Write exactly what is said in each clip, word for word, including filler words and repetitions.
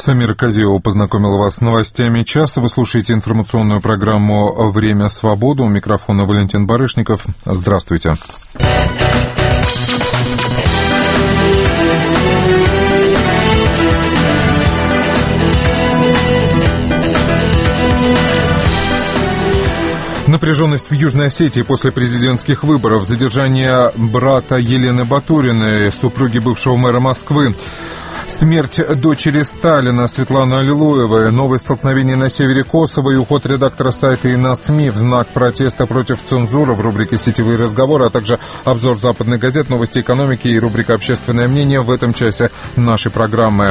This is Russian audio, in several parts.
Самира Казиева познакомила вас с новостями часа. Вы слушаете информационную программу «Время свободы». У микрофона Валентин Барышников. Здравствуйте. Напряженность в Южной Осетии после президентских выборов, задержание брата Елены Батуриной, супруги бывшего мэра Москвы, смерть дочери Сталина Светланы Аллилуевой, новые столкновения на севере Косово и уход редактора сайта и на СМИ в знак протеста против цензуры в рубрике «Сетевые разговоры», а также обзор западных газет, новости экономики и рубрика «Общественное мнение» в этом часе нашей программы.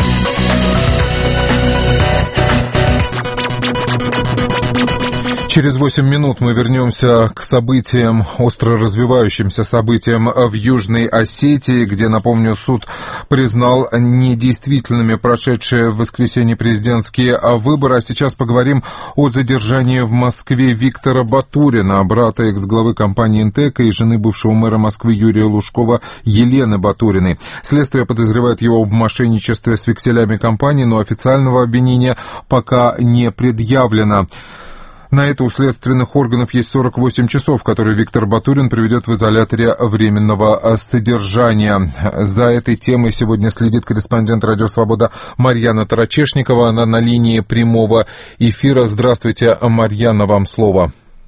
Через восемь минут мы вернемся к событиям, остро развивающимся событиям в Южной Осетии, где, напомню, суд признал недействительными прошедшие в воскресенье президентские выборы. А сейчас поговорим о задержании в Москве Виктора Батурина, брата экс-главы компании «Интека» и жены бывшего мэра Москвы Юрия Лужкова Елены Батуриной. Следствие подозревает его в мошенничестве с векселями компании, но официального обвинения пока не предъявлено. На это у следственных органов есть сорок восемь часов, которые Виктор Батурин проведет в изоляторе временного содержания. За этой темой сегодня следит корреспондент «Радио Свобода» Марьяна Тарачешникова. Она на линии прямого эфира. Здравствуйте, Марьяна, вам слово.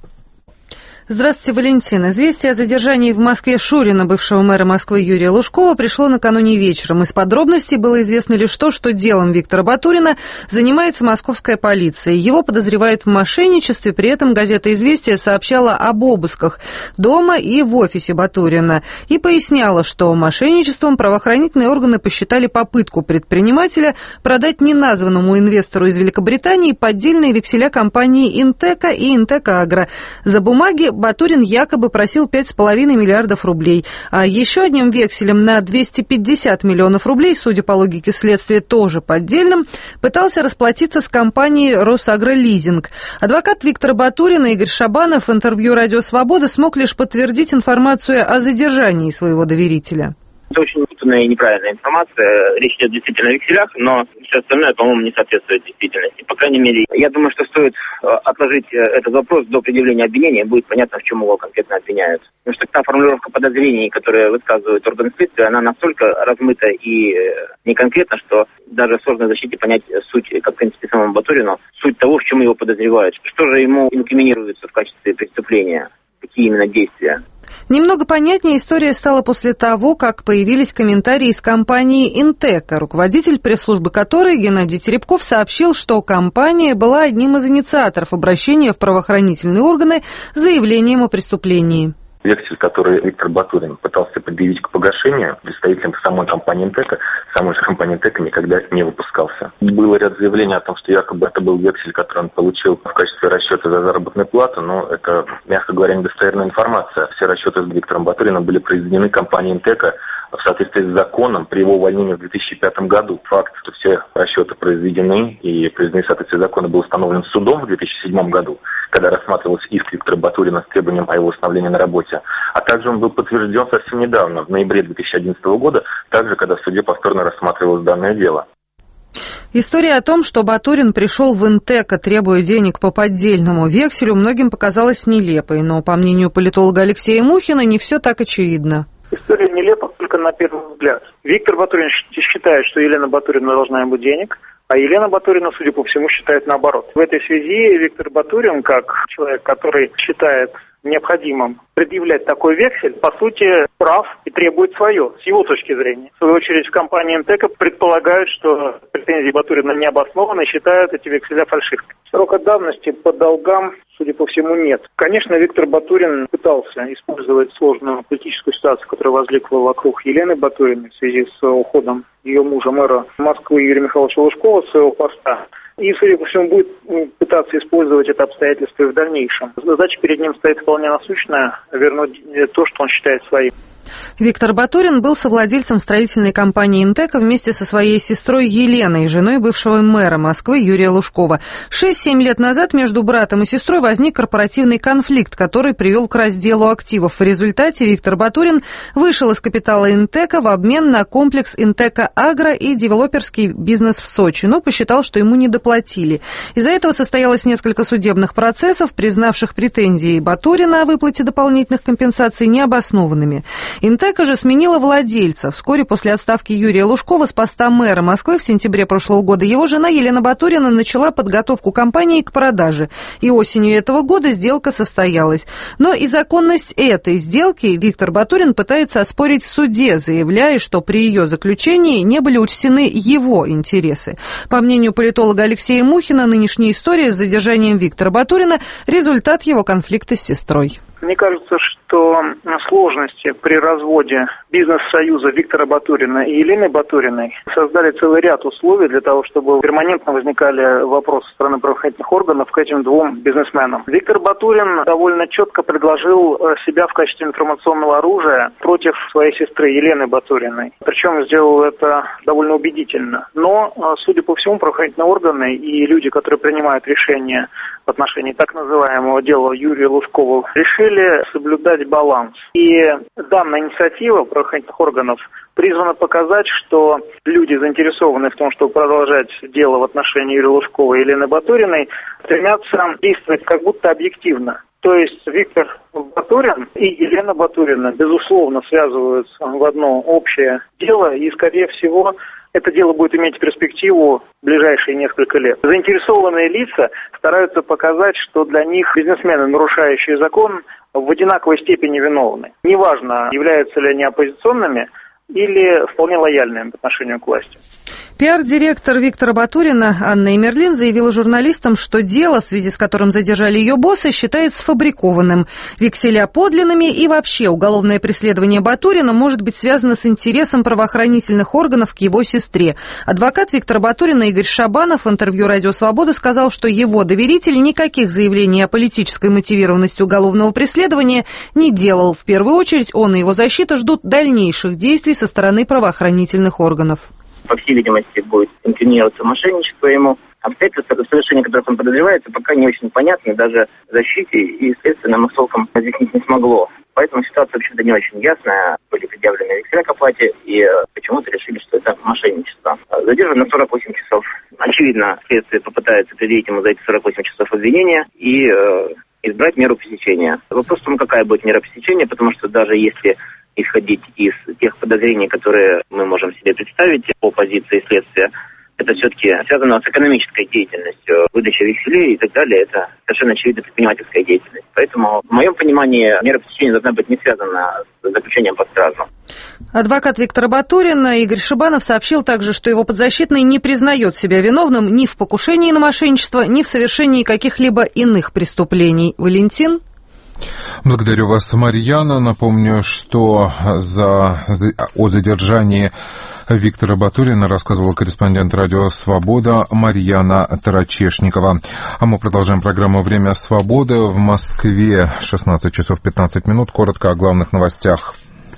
Здравствуйте, Валентин. Известие о задержании в Москве Шурина, бывшего мэра Москвы Юрия Лужкова, пришло накануне вечером. Из подробностей было известно лишь то, что делом Виктора Батурина занимается московская полиция. Его подозревают в мошенничестве, при этом газета «Известия» сообщала об обысках дома и в офисе Батурина и поясняла, что мошенничеством правоохранительные органы посчитали попытку предпринимателя продать неназванному инвестору из Великобритании поддельные векселя компании «Интека» и «Интека Агро». За бумаги Батурин якобы просил пять с половиной миллиардов рублей, а еще одним векселем на двести пятьдесят миллионов рублей, судя по логике следствия, тоже поддельным, пытался расплатиться с компанией «Росагролизинг». Адвокат Виктора Батурина Игорь Шабанов в интервью «Радио Свобода» смог лишь подтвердить информацию о задержании своего доверителя. Это очень путанная и неправильная информация. Речь идет действительно о векселях, но все остальное, по-моему, не соответствует действительности. По крайней мере, я думаю, что стоит отложить этот вопрос до предъявления обвинения, будет понятно, в чем его конкретно обвиняют. Потому что та формулировка подозрений, которые высказывают органы следствия, она настолько размыта и неконкретна, что даже сложно в защите понять суть, как в принципе самому Батурину, суть того, в чем его подозревают. Что же ему инкриминируется в качестве преступления, какие именно действия. Немного понятнее история стала после того, как появились комментарии из компании «Интека», руководитель пресс-службы которой Геннадий Теребков сообщил, что компания была одним из инициаторов обращения в правоохранительные органы с заявлением о преступлении. Вексель, который Виктор Батурин пытался предъявить к погашению, представителям самой компании «Интека», самой же компании «Интека» никогда не выпускался. Было ряд заявлений о том, что якобы это был вексель, который он получил в качестве расчета за заработную плату, но это, мягко говоря, недостоверная информация. Все расчеты с Виктором Батуриным были произведены компанией «Интека» в соответствии с законом при его увольнении в две тысячи пятом году. Факт, что все расчеты произведены и произведены в соответствии с законом, был установлен судом в две тысячи седьмом году, когда рассматривался иск Виктора Батурина с требованием о его восстановлении на работе. А также он был подтвержден совсем недавно, в ноябре две тысячи одиннадцатого года, также когда в суде повторно рассматривалось данное дело. История о том, что Батурин пришел в «Интека», требуя денег по поддельному векселю, многим показалась нелепой, но, по мнению политолога Алексея Мухина, не все так очевидно. История нелепа только на первый взгляд. Виктор Батурин считает, что Елена Батурина должна ему денег, а Елена Батурина, судя по всему, считает наоборот. В этой связи Виктор Батурин, как человек, который считает необходимым предъявлять такой вексель, по сути, прав и требует свое, с его точки зрения. В свою очередь, в компании «Интека» предполагают, что претензии Батурина не обоснованы и считают эти векселя фальшивкой. Срока давности по долгам, судя по всему, нет. Конечно, Виктор Батурин пытался использовать сложную политическую ситуацию, которая возникла вокруг Елены Батуриной в связи с уходом ее мужа, мэра Москвы Юрия Михайловича Лужкова, с своего поста. И, судя по всему, будет пытаться использовать это обстоятельство и в дальнейшем. Задача перед ним стоит вполне насущная — вернуть то, что он считает своим. Виктор Батурин был совладельцем строительной компании «Интека» вместе со своей сестрой Еленой, женой бывшего мэра Москвы Юрия Лужкова. шесть-семь лет назад между братом и сестрой возник корпоративный конфликт, который привел к разделу активов. В результате Виктор Батурин вышел из капитала «Интека» в обмен на комплекс «Интека Агро» и девелоперский бизнес в Сочи, но посчитал, что ему не доплатили. Из-за этого состоялось несколько судебных процессов, признавших претензии Батурина о выплате дополнительных компенсаций необоснованными. «Интека» же сменила владельца. Вскоре после отставки Юрия Лужкова с поста мэра Москвы в сентябре прошлого года его жена Елена Батурина начала подготовку компании к продаже. И осенью этого года сделка состоялась. Но и законность этой сделки Виктор Батурин пытается оспорить в суде, заявляя, что при ее заключении не были учтены его интересы. По мнению политолога Алексея Мухина, нынешняя история с задержанием Виктора Батурина – результат его конфликта с сестрой. Мне кажется, что сложности при разводе бизнес-союза Виктора Батурина и Елены Батуриной создали целый ряд условий для того, чтобы перманентно возникали вопросы со стороны правоохранительных органов к этим двум бизнесменам. Виктор Батурин довольно четко предложил себя в качестве информационного оружия против своей сестры Елены Батуриной. Причем сделал это довольно убедительно. Но, судя по всему, правоохранительные органы и люди, которые принимают решения в отношении так называемого дела Юрия Лужкова, решили соблюдать баланс. И данная инициатива правоохранительных органов призвана показать, что люди, заинтересованные в том, чтобы продолжать дело в отношении Юрия Лужкова и Елены Батуриной, стремятся действовать как будто объективно. То есть Виктор Батурин и Елена Батурина, безусловно, связываются в одно общее дело, и, скорее всего, это дело будет иметь перспективу в ближайшие несколько лет. Заинтересованные лица стараются показать, что для них бизнесмены, нарушающие закон, в одинаковой степени виновны. Неважно, являются ли они оппозиционными или вполне лояльными по отношению к власти. Пиар-директор Виктора Батурина Анна Эмерлин заявила журналистам, что дело, в связи с которым задержали ее босса, считает сфабрикованным. Векселя подлинными и вообще уголовное преследование Батурина может быть связано с интересом правоохранительных органов к его сестре. Адвокат Виктора Батурина Игорь Шабанов в интервью «Радио Свобода» сказал, что его доверитель никаких заявлений о политической мотивированности уголовного преследования не делал. В первую очередь он и его защита ждут дальнейших действий со стороны правоохранительных органов. По всей видимости, будет инкриминироваться мошенничество ему. Обстоятельства, в совершении которых он подозревается, пока не очень понятны, даже защите и следствие нам их толком разъяснить не смогло. Поэтому ситуация, в общем-то, не очень ясная. Были предъявлены векселя к оплате, и э, почему-то решили, что это мошенничество. Задержан на сорок восемь часов. Очевидно, следствие попытается предъявить ему за эти сорок восемь часов обвинения и э, избрать меру пресечения. Вопрос в том, какая будет мера пресечения, потому что даже если исходить из тех подозрений, которые мы можем себе представить по позиции следствия, это все-таки связано с экономической деятельностью, выдача векселей и так далее. Это совершенно очевидно предпринимательская деятельность. Поэтому, в моем понимании, мера пресечения должна быть не связана с заключением под стражу. Адвокат Виктора Батурина Игорь Шабанов сообщил также, что его подзащитный не признает себя виновным ни в покушении на мошенничество, ни в совершении каких-либо иных преступлений. Валентин? Благодарю вас, Марьяна. Напомню, что за, за, о задержании Виктора Батурина рассказывала корреспондент «Радио Свобода» Марьяна Тарачешникова. А мы продолжаем программу «Время свободы». В Москве шестнадцать часов пятнадцать минут. Коротко о главных новостях.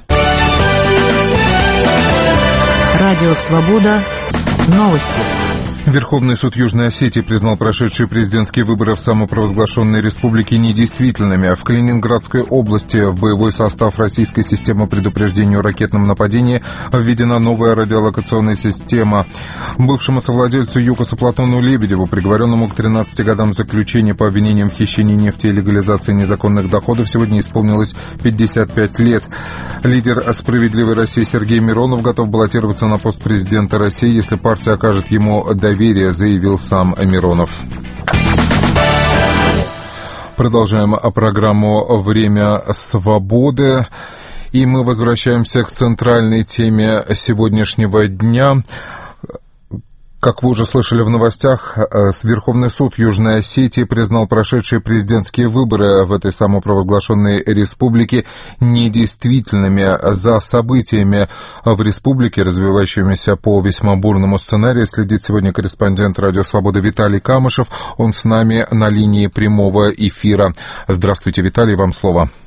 Радио Свобода. Новости. Верховный суд Южной Осетии признал прошедшие президентские выборы в самопровозглашенной республике недействительными. В Калининградской области в боевой состав российской системы предупреждения о ракетном нападении введена новая радиолокационная система. Бывшему совладельцу ЮКОСа Платону Лебедеву, приговоренному к тринадцати годам заключения по обвинениям в хищении нефти и легализации незаконных доходов, сегодня исполнилось пятьдесят пять лет. Лидер «Справедливой России» Сергей Миронов готов баллотироваться на пост президента России, если партия окажет ему доверие, заявил сам Миронов. Продолжаем программу «Время свободы». И мы возвращаемся к центральной теме сегодняшнего дня. Как вы уже слышали в новостях, Верховный суд Южной Осетии признал прошедшие президентские выборы в этой самопровозглашенной республике недействительными. За событиями в республике, развивающимися по весьма бурному сценарию, следит сегодня корреспондент «Радио Свобода» Виталий Камышев. Он с нами на линии прямого эфира. Здравствуйте, Виталий, вам слово.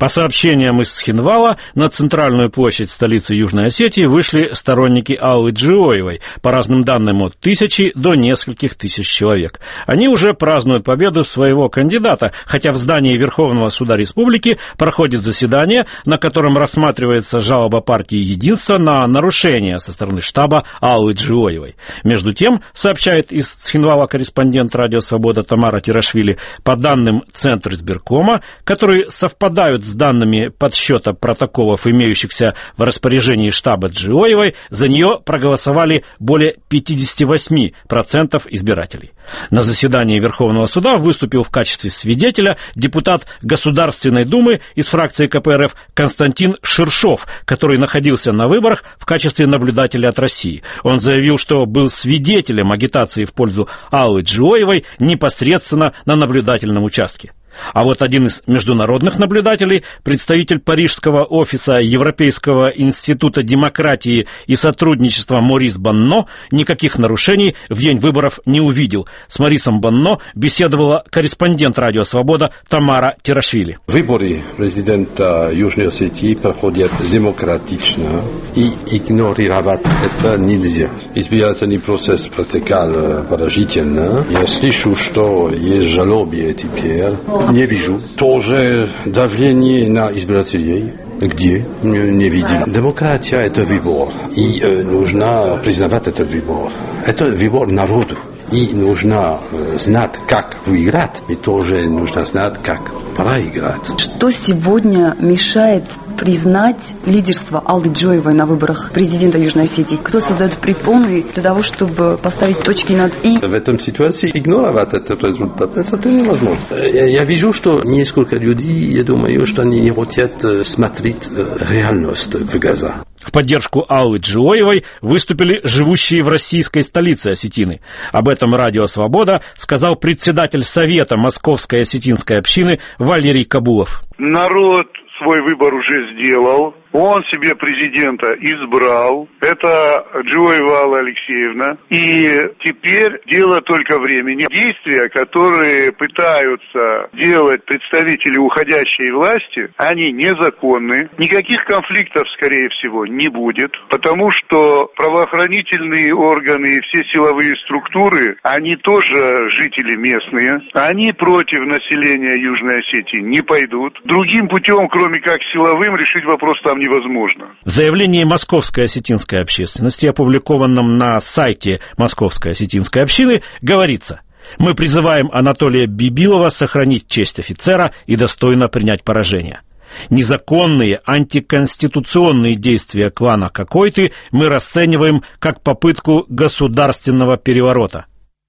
По сообщениям из Цхинвала, на центральную площадь столицы Южной Осетии вышли сторонники Аллы Джиоевой, по разным данным от тысячи до нескольких тысяч человек. Они уже празднуют победу своего кандидата, хотя в здании Верховного суда республики проходит заседание, на котором рассматривается жалоба партии «Единство» на нарушение со стороны штаба Аллы Джиоевой. Между тем, сообщает из Цхинвала корреспондент «Радио Свобода» Тамара Тирашвили, по данным Центра избиркома, которые совпадают с данными подсчета протоколов, имеющихся в распоряжении штаба Джиоевой, за нее проголосовали более пятьдесят восемь процентов избирателей. На заседании Верховного суда выступил в качестве свидетеля депутат Государственной Думы из фракции ка пэ эр эф Константин Ширшов, который находился на выборах в качестве наблюдателя от России. Он заявил, что был свидетелем агитации в пользу Аллы Джиоевой непосредственно на наблюдательном участке. А вот один из международных наблюдателей, представитель парижского офиса Европейского института демократии и сотрудничества Морис Банно, никаких нарушений в день выборов не увидел. С Морисом Банно беседовала корреспондент «Радио Свобода» Тамара Тирашвили. Выборы президента Южной Осетии проходят демократично, и игнорировать это нельзя. Избирательный процесс протекал положительно. Я слышу, что есть жалобы теперь. Не вижу. Тоже давление на избирателей. Где? Не, не видел. Демократия – это выбор. И э, нужно признавать этот выбор. Это выбор народу. И нужно э, знать, как выиграть. И тоже нужно знать, как проиграть. Что сегодня мешает признать лидерство Аллы Джиоевой на выборах президента Южной Осетии? Кто создает препоны для того, чтобы поставить точки над «и»? В этом ситуации игнорировать этот результат, это невозможно. Я, я вижу, что несколько людей, я думаю, что они не хотят смотреть реальность в глаза. В поддержку Аллы Джиоевой выступили живущие в российской столице осетины. Об этом «Радио Свобода» сказал председатель Совета Московской осетинской общины Валерий Кабулов. Народ свой выбор уже сделал. Он себе президента избрал. Это Джиоева Алла Алексеевна. И теперь дело только времени. Действия, которые пытаются делать представители уходящей власти, они незаконны. Никаких конфликтов, скорее всего, не будет. Потому что правоохранительные органы и все силовые структуры, они тоже жители местные. Они против населения Южной Осетии не пойдут. Другим путем, кроме как силовым, решить вопрос там невозможно. В заявлении Московской осетинской общественности, опубликованном на сайте Московской осетинской общины, говорится: «Мы призываем Анатолия Бибилова сохранить честь офицера и достойно принять поражение. Незаконные антиконституционные действия клана Какой-ты мы расцениваем как попытку государственного переворота».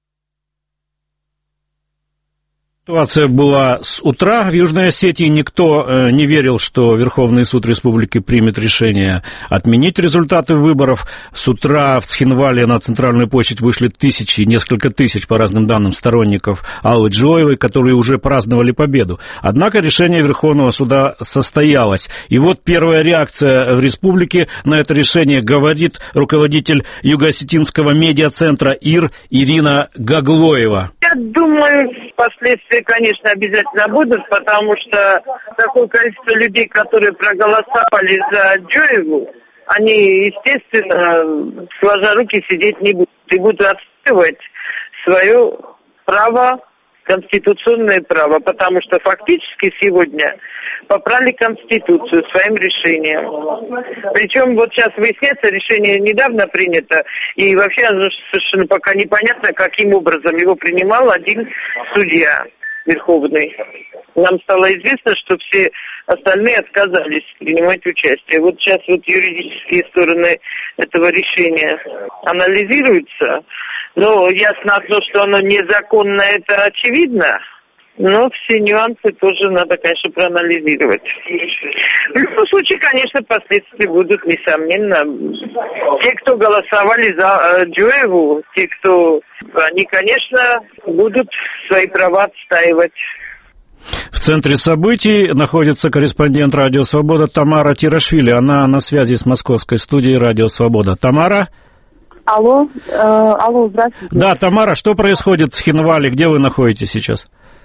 Ситуация была с утра в Южной Осетии. Никто э, не верил, что Верховный суд Республики примет решение отменить результаты выборов. С утра в Цхинвале на центральную площадь вышли тысячи, несколько тысяч, по разным данным, сторонников Аллы Джиоевой, которые уже праздновали победу. Однако решение Верховного суда состоялось. И вот первая реакция в республике на это решение, говорит руководитель Юго-Осетинского медиацентра ИР Ирина Гаглоева. Я думаю, последствия, конечно, обязательно будут, потому что такое количество людей, которые проголосовали за Джиоеву, они, естественно, сложа руки, сидеть не будут и будут отстаивать свое право, конституционное право, потому что фактически сегодня поправили Конституцию своим решением. Причем вот сейчас выясняется, решение недавно принято, и вообще совершенно пока непонятно, каким образом его принимал один судья верховный. Нам стало известно, что все остальные отказались принимать участие. Вот сейчас вот юридические стороны этого решения анализируются, но ясно одно, что оно незаконно, это очевидно. Но все нюансы тоже надо, конечно, проанализировать. В любом случае, конечно, последствия будут, несомненно. Те, кто голосовали за э, Джиоеву, те, кто... Они, конечно, будут свои права отстаивать. В центре событий находится корреспондент «Радио Свобода» Тамара Тирашвили. Она на связи с московской студией «Радио Свобода». Тамара? Алло, э, алло, здравствуйте. Да, Тамара, что происходит в Цхинвале? Где вы находитесь сейчас?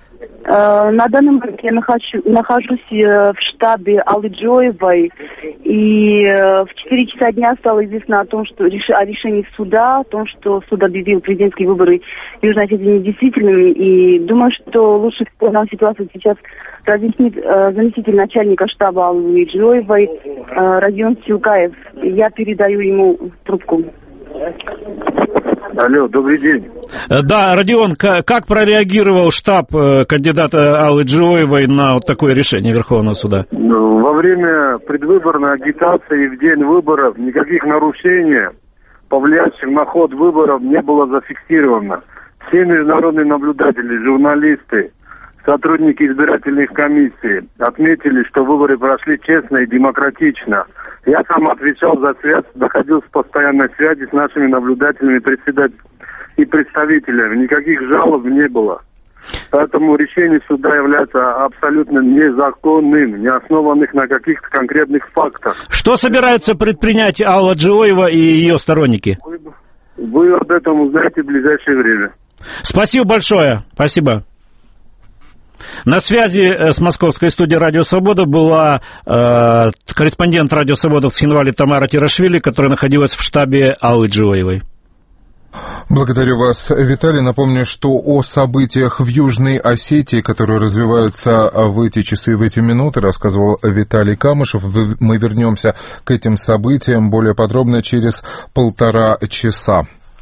На данный момент я нахожу, нахожусь в штабе Аллы Джоевой, и в четыре часа дня стало известно о том, что о решении суда, о том, что суд объявил президентские выборы Южной Осетии недействительными, и думаю, что лучше всего нам ситуацию сейчас разъяснит заместитель начальника штаба Аллы Джоевой Родион Силкаев. Я передаю ему трубку. Алло, добрый день. Да, Родион, как прореагировал штаб кандидата Аллы Джоевой на вот такое решение Верховного суда? Во время предвыборной агитации и в день выборов никаких нарушений, повлиявших на ход выборов, не было зафиксировано. Все международные наблюдатели, журналисты, сотрудники избирательных комиссий отметили, что выборы прошли честно и демократично. Я сам отвечал за связь, находился в постоянной связи с нашими наблюдателями и представителями. Никаких жалоб не было. Поэтому решение суда является абсолютно незаконным, не основанных на каких-то конкретных фактах. Что собираются предпринять Алла Джоева и ее сторонники? Вы, вы об этом узнаете в ближайшее время. Спасибо большое. Спасибо. На связи с московской студией «Радио Свобода» была э, корреспондент «Радио Свобода» в Цхинвале Тамара Тирашвили, которая находилась в штабе Аллы Джоевой. Благодарю вас, Виталий. Напомню, что о событиях в Южной Осетии, которые развиваются в эти часы и в эти минуты, рассказывал Виталий Камышев. Мы вернемся к этим событиям более подробно через полтора часа.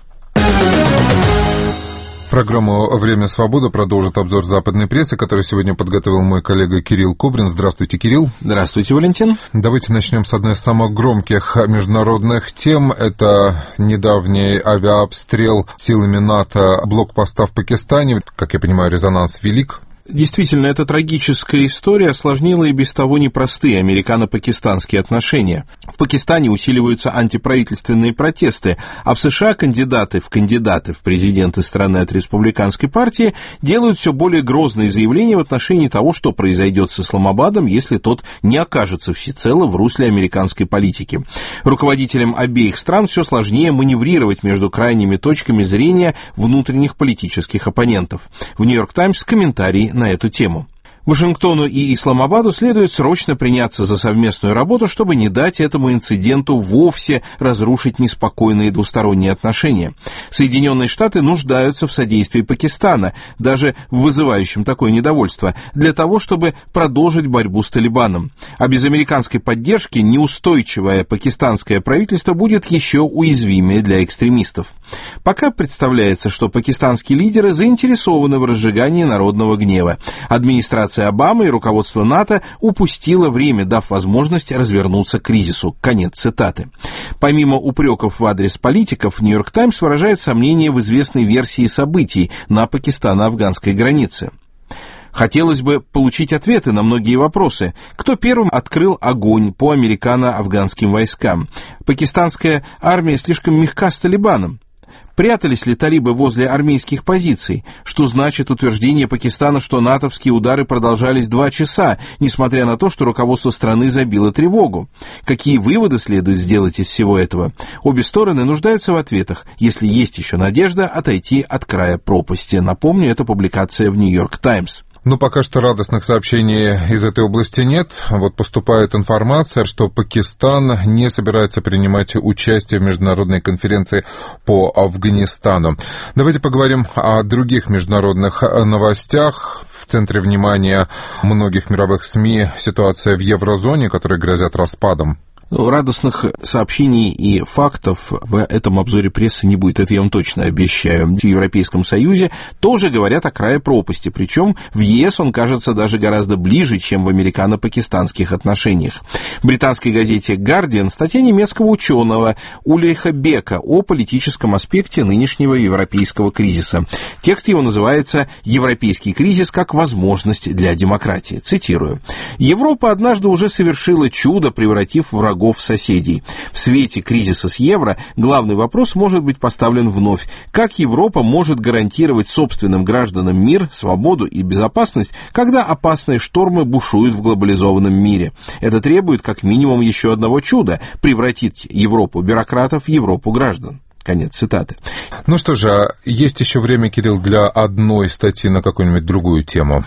Программу «Время свободы» продолжит обзор западной прессы, который сегодня подготовил мой коллега Кирилл Кубрин. Здравствуйте, Кирилл. Здравствуйте, Валентин. Давайте начнем с одной из самых громких международных тем. Это недавний авиаобстрел силами НАТО блокпоста в Пакистане. Как я понимаю, резонанс велик. Действительно, эта трагическая история осложнила и без того непростые американо-пакистанские отношения. В Пакистане усиливаются антиправительственные протесты, а в США кандидаты в кандидаты в президенты страны от республиканской партии делают все более грозные заявления в отношении того, что произойдет с Исламабадом, если тот не окажется всецело в русле американской политики. Руководителям обеих стран все сложнее маневрировать между крайними точками зрения внутренних политических оппонентов. В «Нью-Йорк Таймс» комментарий на эту тему. Вашингтону и Исламабаду следует срочно приняться за совместную работу, чтобы не дать этому инциденту вовсе разрушить неспокойные двусторонние отношения. Соединенные Штаты нуждаются в содействии Пакистана, даже в вызывающем такое недовольство, для того, чтобы продолжить борьбу с Талибаном. А без американской поддержки неустойчивое пакистанское правительство будет еще уязвимее для экстремистов. Пока представляется, что пакистанские лидеры заинтересованы в разжигании народного гнева. Администрация Обамы и руководство НАТО упустило время, дав возможность развернуться к кризису. Конец цитаты. Помимо упреков в адрес политиков, «Нью-Йорк Таймс» выражает сомнения в известной версии событий на пакистано-афганской границе. Хотелось бы получить ответы на многие вопросы. Кто первым открыл огонь по американо-афганским войскам? Пакистанская армия слишком мягка с Талибаном. Прятались ли талибы возле армейских позиций? Что значит утверждение Пакистана, что натовские удары продолжались два часа, несмотря на то, что руководство страны забило тревогу? Какие выводы следует сделать из всего этого? Обе стороны нуждаются в ответах, если есть еще надежда отойти от края пропасти. Напомню, это публикация в «Нью-Йорк Таймс». Ну, пока что радостных сообщений из этой области нет. Вот поступает информация, что Пакистан не собирается принимать участие в международной конференции по Афганистану. Давайте поговорим о других международных новостях. В центре внимания многих мировых СМИ ситуация в еврозоне, которая грозят распадом. Радостных сообщений и фактов в этом обзоре прессы не будет, это я вам точно обещаю. В Европейском Союзе тоже говорят о крае пропасти, причем в ЕС он кажется даже гораздо ближе, чем в американо-пакистанских отношениях. В британской газете «Гардиан» статья немецкого ученого Ульриха Бека о политическом аспекте нынешнего европейского кризиса. Текст его называется «Европейский кризис как возможность для демократии». Цитирую. «Европа однажды уже совершила чудо, превратив врагов соседей. В свете кризиса с евро главный вопрос может быть поставлен вновь. Как Европа может гарантировать собственным гражданам мир, свободу и безопасность, когда опасные штормы бушуют в глобализованном мире? Это требует как минимум еще одного чуда – превратить Европу бюрократов в Европу граждан». Конец цитаты. Ну что же, есть еще время, Кирилл, для одной статьи на какую-нибудь другую тему.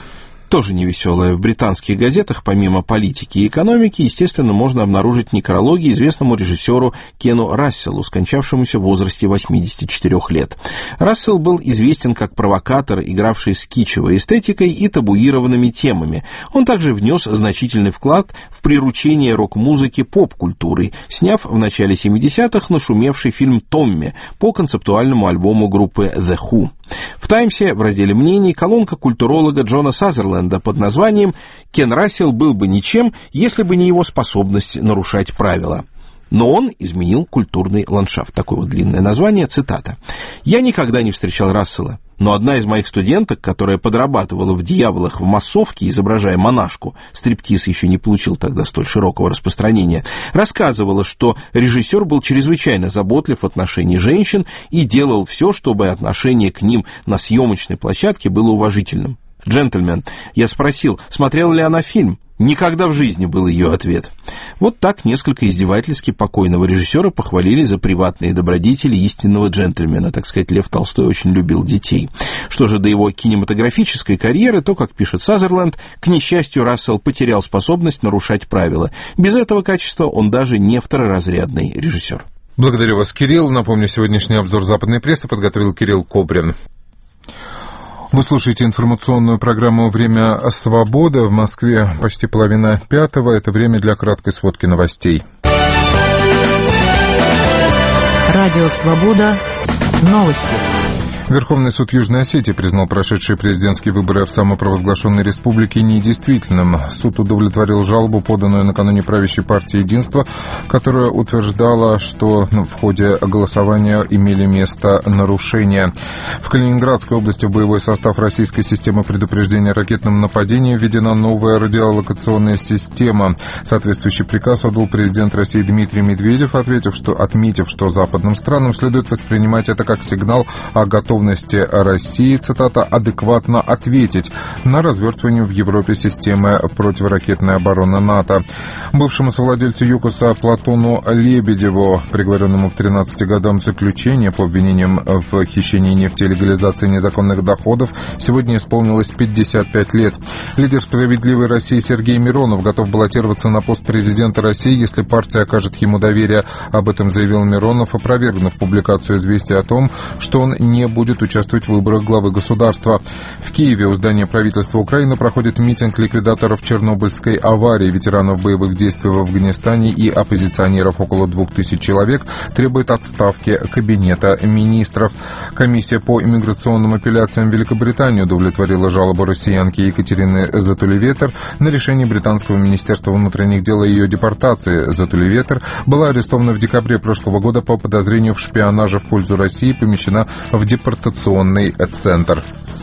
тоже невеселая. В британских газетах, помимо политики и экономики, естественно, можно обнаружить некрологи известному режиссеру Кену Расселу, скончавшемуся в возрасте восьмидесяти четырёх лет. Рассел был известен как провокатор, игравший с кичевой эстетикой и табуированными темами. Он также внес значительный вклад в приручение рок-музыки поп-культурой, сняв в начале семидесятых нашумевший фильм «Томми» по концептуальному альбому группы The Who. В «Таймсе» в разделе мнений колонка культуролога Джона Сазерленда под названием «Кен Рассел был бы ничем, если бы не его способность нарушать правила». Но он изменил культурный ландшафт. Такое вот длинное название, цитата. «Я никогда не встречал Рассела, но одна из моих студенток, которая подрабатывала в «Дьяволах» в массовке, изображая монашку, стриптиз еще не получил тогда столь широкого распространения, рассказывала, что режиссер был чрезвычайно заботлив в отношении женщин и делал все, чтобы отношение к ним на съемочной площадке было уважительным. Джентльмен, я спросил, смотрела ли она фильм? Никогда в жизни был ее ответ». Вот так несколько издевательски покойного режиссера похвалили за приватные добродетели истинного джентльмена. Так сказать, Лев Толстой очень любил детей. Что же до его кинематографической карьеры, то, как пишет Сазерленд, к несчастью, Рассел потерял способность нарушать правила. Без этого качества он даже не второразрядный режиссер. Благодарю вас, Кирилл. Напомню, сегодняшний обзор западной прессы подготовил Кирилл Кобрин. Вы слушаете информационную программу «Время свободы». В Москве почти половина пятого. Это время для краткой сводки новостей. Радио «Свобода». Новости. Верховный суд Южной Осетии признал прошедшие президентские выборы в самопровозглашенной республике недействительным. Суд удовлетворил жалобу, поданную накануне правящей партии «Единство», которая утверждала, что в ходе голосования имели место нарушения. В Калининградской области в боевой состав российской системы предупреждения ракетным нападениям введена новая радиолокационная система. Соответствующий приказ отдал президент России Дмитрий Медведев, ответив, что, отметив, что западным странам следует воспринимать это как сигнал о готовности России, цитата, адекватно ответить на развертывание в Европе системы противоракетной обороны НАТО. Бывшему совладельцу ЮКОСа Платону Лебедеву, приговоренному к тринадцати годам заключения по обвинениям в хищении нефти и легализации незаконных доходов, сегодня исполнилось пятьдесят пять лет. Лидер «Справедливой России» Сергей Миронов готов баллотироваться на пост президента России, если партия окажет ему доверие. Об этом заявил Миронов, опровергнув публикацию известия о том, что он не будет участвовать в выборах главы государства. В Киеве у здания правительства Украины проходит митинг ликвидаторов Чернобыльской аварии. Ветеранов боевых действий в Афганистане и оппозиционеров, около двух тысяч человек, требует отставки Кабинета министров. Комиссия по иммиграционным апелляциям в Великобритании удовлетворила жалобу россиянки Екатерины Затулеветер на решение британского министерства внутренних дел о ее депортации. Затулеветер была арестована в декабре прошлого года по подозрению в шпионаже в пользу России, помещена в депортационный центр.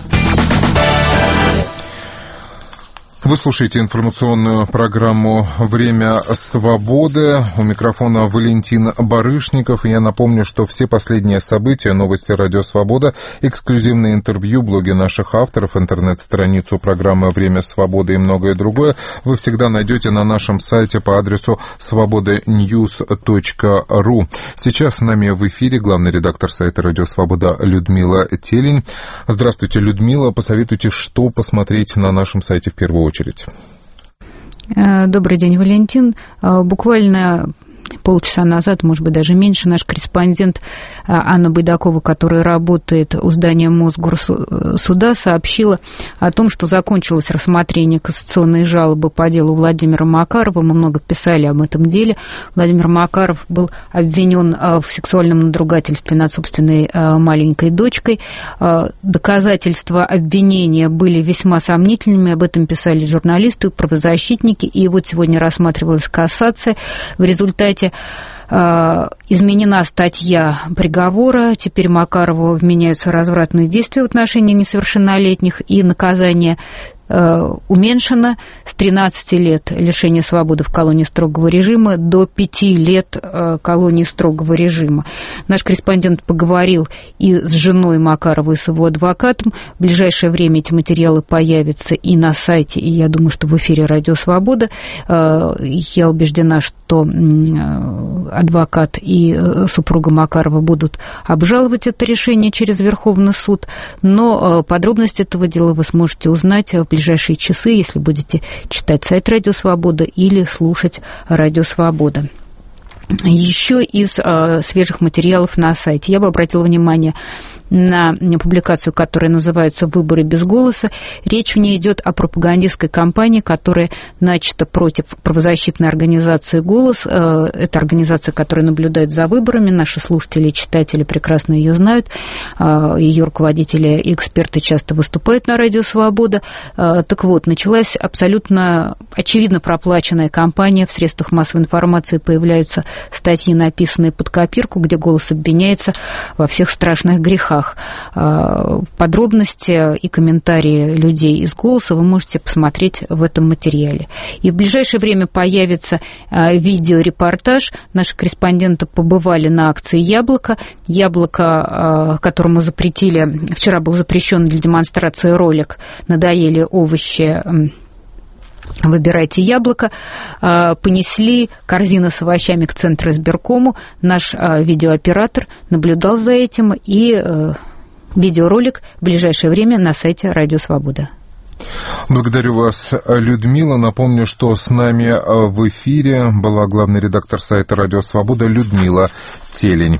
Вы слушаете информационную программу «Время свободы». У микрофона Валентин Барышников. И я напомню, что все последние события, новости «Радио Свобода», эксклюзивные интервью, блоги наших авторов, интернет-страницу программы «Время свободы» и многое другое вы всегда найдете на нашем сайте по адресу свобода ньюс точка ру. Сейчас с нами в эфире главный редактор сайта «Радио Свобода» Людмила Телень. Здравствуйте, Людмила. Посоветуйте, что посмотреть на нашем сайте в первую очередь. Добрый день, Валентин. Буквально полчаса назад, может быть, даже меньше, наш корреспондент Анна Байдакова, которая работает у здания Мосгорсуда, сообщила о том, что закончилось рассмотрение кассационной жалобы по делу Владимира Макарова. Мы много писали об этом деле. Владимир Макаров был обвинен в сексуальном надругательстве над собственной маленькой дочкой. Доказательства обвинения были весьма сомнительными, об этом писали журналисты, правозащитники, и вот сегодня рассматривалась кассация. В результате изменена статья приговора, теперь Макарову вменяются развратные действия в отношении несовершеннолетних, и наказание уменьшено с тринадцати лет лишения свободы в колонии строгого режима до пяти лет колонии строгого режима. Наш корреспондент поговорил и с женой Макарова, и с его адвокатом. В ближайшее время эти материалы появятся и на сайте, и я думаю, что в эфире «Радио Свобода». Я убеждена, что адвокат и супруга Макарова будут обжаловать это решение через Верховный суд, но подробности этого дела вы сможете узнать в ближайшие часы, если будете читать сайт «Радио Свобода» или слушать «Радио Свобода». Еще из э, свежих материалов на сайте я бы обратила внимание на публикацию, которая называется «Выборы без голоса». Речь в ней идет о пропагандистской кампании, которая начата против правозащитной организации «Голос». Э, это организация, которая наблюдает за выборами. Наши слушатели и читатели прекрасно ее знают. Э, ее руководители и эксперты часто выступают на «Радио Свобода». Э, так вот, началась абсолютно очевидно проплаченная кампания. В средствах массовой информации появляются статьи, написанные под копирку, где «Голос» обвиняется во всех страшных грехах. Подробности и комментарии людей из «Голоса» вы можете посмотреть в этом материале. И в ближайшее время появится видеорепортаж. Наши корреспонденты побывали на акции «Яблоко». «Яблоко», которому запретили, вчера был запрещен для демонстрации ролик «Надоели овощи, выбирайте яблоко», понесли корзины с овощами к Центру избиркому. Наш видеооператор наблюдал за этим, и видеоролик в ближайшее время на сайте «Радио Свобода». Благодарю вас, Людмила. Напомню, что с нами в эфире была главный редактор сайта «Радио Свобода» Людмила Телень.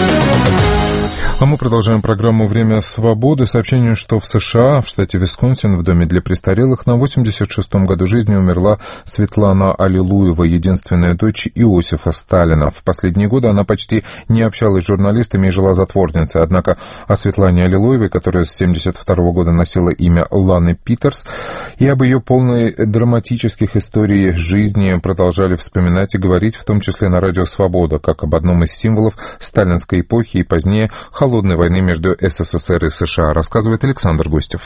А мы продолжаем программу «Время свободы». Сообщение, что в США, в штате Висконсин, в доме для престарелых на восемьдесят шестом году жизни умерла Светлана Аллилуева, единственная дочь Иосифа Сталина. В последние годы она почти не общалась с журналистами и жила затворницей. Однако о Светлане Аллилуевой, которая с семьдесят второго года носила имя Ланы Питерс, и об ее полной драматических историях жизни продолжали вспоминать и говорить, в том числе на «Радио Свобода», как об одном из символов сталинской эпохи и позднее холодной войны между СССР и США, рассказывает Александр Гостев.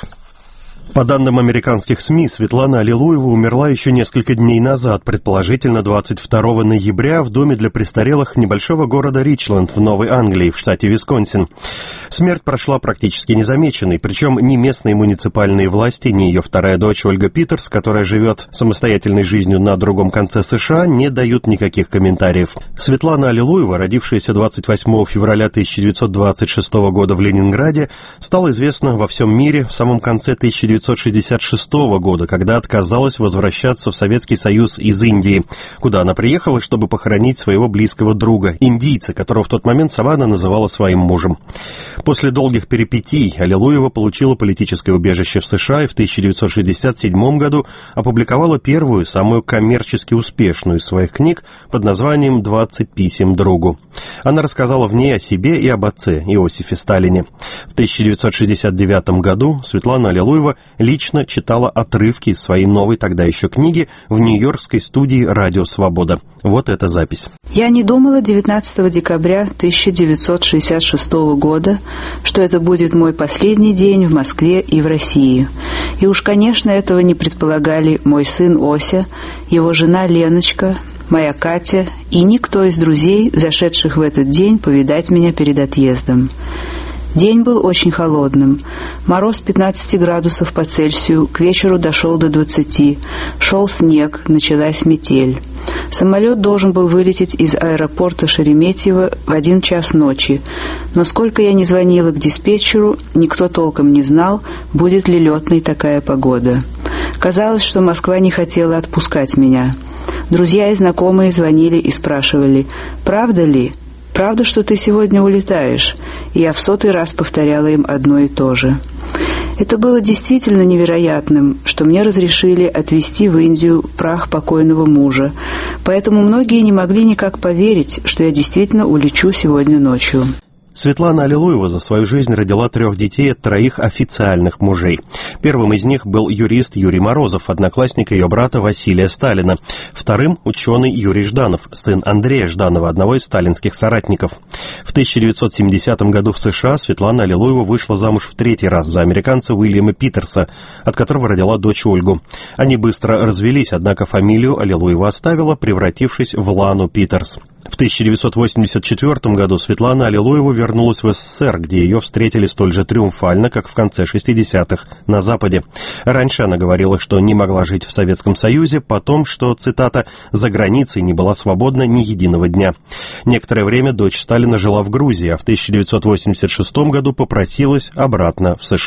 По данным американских СМИ, Светлана Аллилуева умерла еще несколько дней назад, предположительно двадцать второго ноября, в доме для престарелых небольшого города Ричленд в Новой Англии, в штате Висконсин. Смерть прошла практически незамеченной, причем ни местные муниципальные власти, ни ее вторая дочь Ольга Питерс, которая живет самостоятельной жизнью на другом конце США, не дают никаких комментариев. Светлана Аллилуева, родившаяся двадцать восьмого февраля тысяча девятьсот двадцать шестого года в Ленинграде, стала известна во всем мире в самом конце тысяча девятьсот шестьдесят шестого года, когда отказалась возвращаться в Советский Союз из Индии, куда она приехала, чтобы похоронить своего близкого друга, индийца, которого в тот момент сама она называла своим мужем. После долгих перипетий Аллилуева получила политическое убежище в США и в тысяча девятьсот шестьдесят седьмом году опубликовала первую, самую коммерчески успешную из своих книг под названием «двадцать писем другу». Она рассказала в ней о себе и об отце Иосифе Сталине. В тысяча девятьсот шестьдесят девятом году Светлана Аллилуева лично читала отрывки из своей новой тогда еще книги в нью-йоркской студии «Радио Свобода». Вот эта запись. Я не думала девятнадцатого декабря тысяча девятьсот шестьдесят шестого года, что это будет мой последний день в Москве и в России. И уж, конечно, этого не предполагали мой сын Ося, его жена Леночка, моя Катя и никто из друзей, зашедших в этот день повидать меня перед отъездом. День был очень холодным. Мороз пятнадцать градусов по Цельсию, к вечеру дошел до двадцати. Шел снег, началась метель. Самолет должен был вылететь из аэропорта Шереметьево в один час ночи. Но сколько я ни звонила к диспетчеру, никто толком не знал, будет ли летной такая погода. Казалось, что Москва не хотела отпускать меня. Друзья и знакомые звонили и спрашивали, правда ли? «Правда, что ты сегодня улетаешь?» И я в сотый раз повторяла им одно и то же. Это было действительно невероятным, что мне разрешили отвезти в Индию прах покойного мужа, поэтому многие не могли никак поверить, что я действительно улечу сегодня ночью. Светлана Аллилуева за свою жизнь родила трех детей от троих официальных мужей. Первым из них был юрист Юрий Морозов, одноклассник ее брата Василия Сталина. Вторым – ученый Юрий Жданов, сын Андрея Жданова, одного из сталинских соратников. В тысяча девятьсот семидесятом году в США Светлана Аллилуева вышла замуж в третий раз за американца Уильяма Питерса, от которого родила дочь Ольгу. Они быстро развелись, однако фамилию Аллилуева оставила, превратившись в Лану Питерс. В тысяча девятьсот восемьдесят четвертом году Светлана Аллилуева вернулась в СССР, где ее встретили столь же триумфально, как в конце шестидесятых на Западе. Раньше она говорила, что не могла жить в Советском Союзе, потом, что, цитата, «за границей не была свободна ни единого дня». Некоторое время дочь Сталина жила в Грузии, а в тысяча девятьсот восемьдесят шестом году попросилась обратно в США.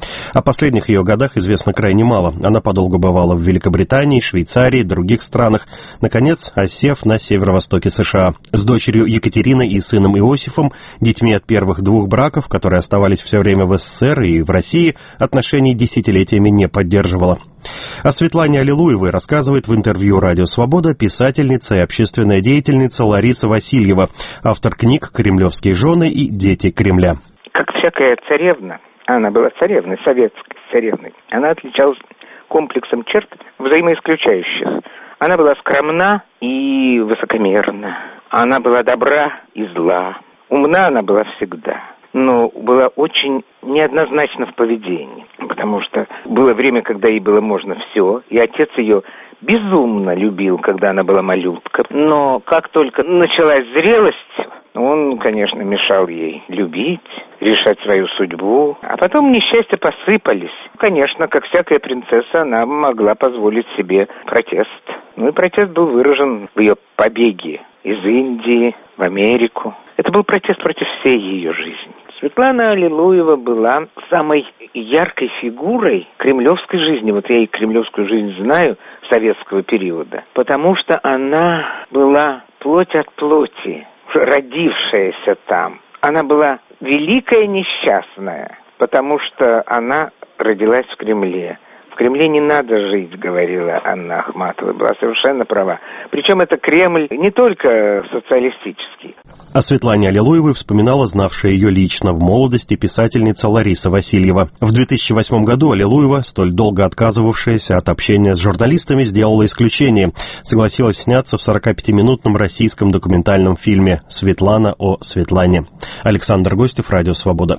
О последних ее годах известно крайне мало. Она подолгу бывала в Великобритании, Швейцарии, других странах, наконец, осев на северо-востоке США. С дочерью Екатериной и сыном Иосифом, детьми от первых двух браков, которые оставались все время в СССР и в России, отношений десятилетиями не поддерживала. О Светлане Аллилуевой рассказывает в интервью «Радио Свобода» писательница и общественная деятельница Лариса Васильева, автор книг «Кремлевские жены» и «Дети Кремля». Как всякая царевна, она была царевной, советской царевной, она отличалась комплексом черт взаимоисключающих. Она была скромна и высокомерна. Она была добра и зла. Умна она была всегда, но была очень неоднозначна в поведении, потому что было время, когда ей было можно все, и отец ее безумно любил, когда она была малютка. Но как только началась зрелость, он, конечно, мешал ей любить, решать свою судьбу. А потом несчастья посыпались. Конечно, как всякая принцесса, она могла позволить себе протест. Ну и протест был выражен в ее побеге из Индии в Америку. Это был протест против всей ее жизни. Светлана Аллилуева была самой яркой фигурой кремлевской жизни. Вот я и кремлевскую жизнь знаю советского периода, потому что она была плоть от плоти, родившаяся там. Она была великая несчастная, потому что она родилась в Кремле. В Кремле не надо жить, говорила Анна Ахматова, была совершенно права. Причем это Кремль не только социалистический. О Светлане Аллилуевой вспоминала знавшая ее лично в молодости писательница Лариса Васильева. В две тысячи восьмом году Аллилуева, столь долго отказывавшаяся от общения с журналистами, сделала исключение. Согласилась сняться в сорокапятиминутном российском документальном фильме «Светлана о Светлане». Александр Гостев, Радио Свобода.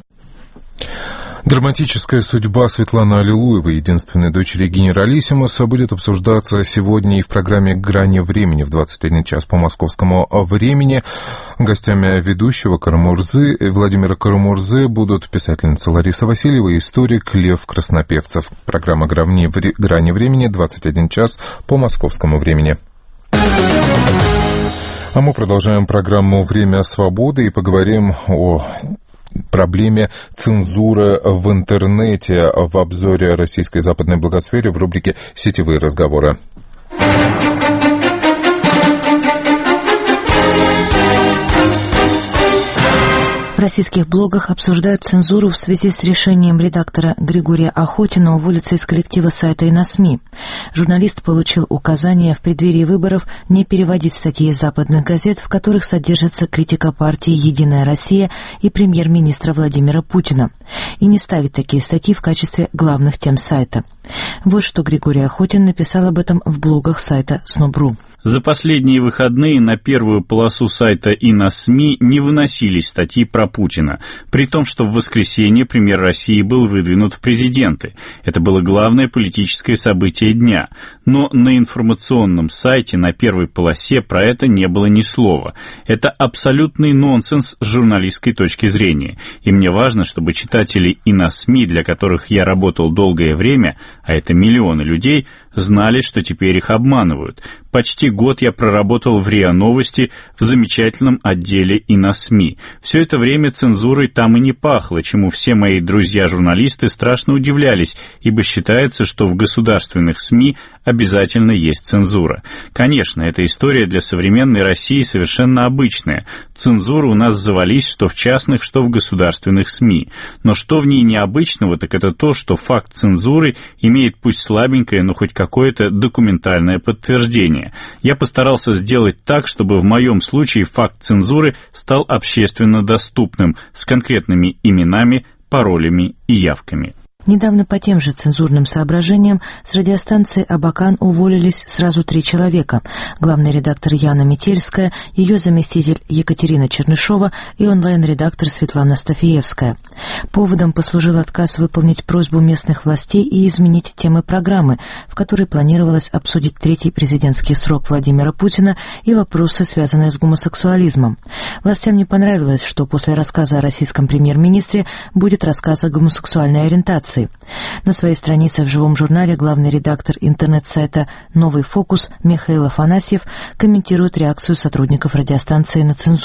Драматическая судьба Светланы Аллилуевой, единственной дочери генералиссимуса, будет обсуждаться сегодня и в программе «Грани времени» в двадцать один час по московскому времени. Гостями ведущего Карамурзы, Владимира Карамурзы будут писательница Лариса Васильева и историк Лев Краснопевцев. Программа «Грани времени» двадцать один час по московскому времени. А мы продолжаем программу «Время свободы» и поговорим о проблеме цензуры в интернете в обзоре российской западной блогосферы в рубрике «Сетевые разговоры». В российских блогах обсуждают цензуру в связи с решением редактора Григория Охотина уволиться из коллектива сайта «Иносми». Журналист получил указание в преддверии выборов не переводить статьи из западных газет, в которых содержится критика партии «Единая Россия» и премьер-министра Владимира Путина, и не ставить такие статьи в качестве главных тем сайта. Вот что Григорий Охотин написал об этом в блогах сайта Сноб.ру. За последние выходные на первую полосу сайта и на СМИ не выносились статьи про Путина, при том, что в воскресенье премьер России был выдвинут в президенты. Это было главное политическое событие дня. Но на информационном сайте на первой полосе про это не было ни слова. Это абсолютный нонсенс с журналистской точки зрения. И мне важно, чтобы читатели и на СМИ, для которых я работал долгое время, а это миллионы людей, знали, что теперь их обманывают. Почти год я проработал в РИА Новости в замечательном отделе и на СМИ. Все это время цензурой там и не пахло, чему все мои друзья-журналисты страшно удивлялись, ибо считается, что в государственных СМИ обязательно есть цензура. Конечно, эта история для современной России совершенно обычная. Цензура у нас завались что в частных, что в государственных СМИ. Но что в ней необычного, так это то, что факт цензуры имеет пусть слабенькое, но хоть какое-то документальное подтверждение. Я постарался сделать так, чтобы в моем случае факт цензуры стал общественно доступным, с конкретными именами, паролями и явками. Недавно по тем же цензурным соображениям с радиостанции «Абакан» уволились сразу три человека. Главный редактор Яна Метельская, ее заместитель Екатерина Чернышова и онлайн-редактор Светлана Стафиевская. Поводом послужил отказ выполнить просьбу местных властей и изменить темы программы, в которой планировалось обсудить третий президентский срок Владимира Путина и вопросы, связанные с гомосексуализмом. Властям не понравилось, что после рассказа о российском премьер-министре будет рассказ о гомосексуальной ориентации. На своей странице в живом журнале главный редактор интернет-сайта «Новый фокус» Михаил Афанасьев комментирует реакцию сотрудников радиостанции на цензуру.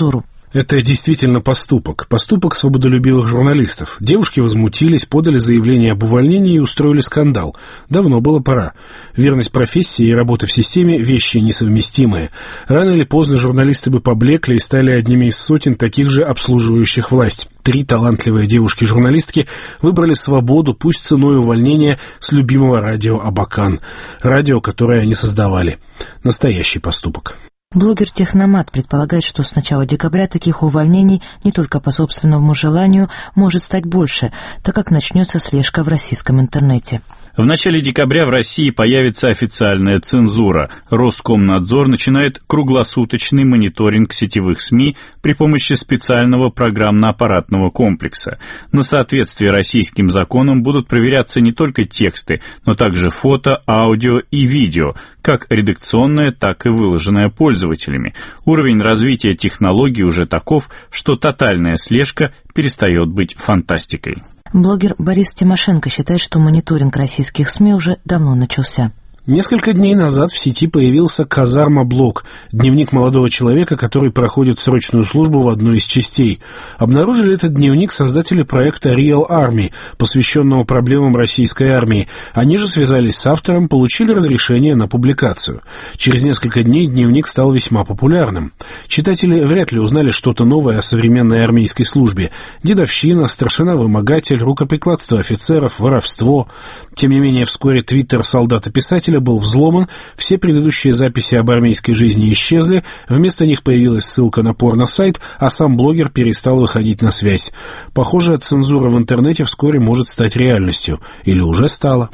Это действительно поступок. Поступок свободолюбивых журналистов. Девушки возмутились, подали заявление об увольнении и устроили скандал. Давно было пора. Верность профессии и работа в системе – вещи несовместимые. Рано или поздно журналисты бы поблекли и стали одними из сотен таких же обслуживающих власть. Три талантливые девушки-журналистки выбрали свободу, пусть ценой увольнения с любимого радио «Абакан». Радио, которое они создавали. Настоящий поступок. Блогер Техномат предполагает, что с начала декабря таких увольнений не только по собственному желанию может стать больше, так как начнется слежка в российском интернете. В начале декабря в России появится официальная цензура. Роскомнадзор начинает круглосуточный мониторинг сетевых СМИ при помощи специального программно-аппаратного комплекса. На соответствие российским законам будут проверяться не только тексты, но также фото, аудио и видео, как редакционное, так и выложенное пользователями. Уровень развития технологий уже таков, что тотальная слежка перестает быть фантастикой. Блогер Борис Тимошенко считает, что мониторинг российских СМИ уже давно начался. Несколько дней назад в сети появился «Казарма-блог», дневник молодого человека, который проходит срочную службу в одной из частей. Обнаружили этот дневник создатели проекта Real Army, посвященного проблемам российской армии. Они же связались с автором, получили разрешение на публикацию. Через несколько дней дневник стал весьма популярным. Читатели вряд ли узнали что-то новое о современной армейской службе. Дедовщина, старшина-вымогатель, рукоприкладство офицеров, воровство. Тем не менее, вскоре твиттер солдата-писателя был взломан, все предыдущие записи об армейской жизни исчезли, вместо них появилась ссылка на порно-сайт, а сам блогер перестал выходить на связь. Похоже, цензура в интернете вскоре может стать реальностью. Или уже стала.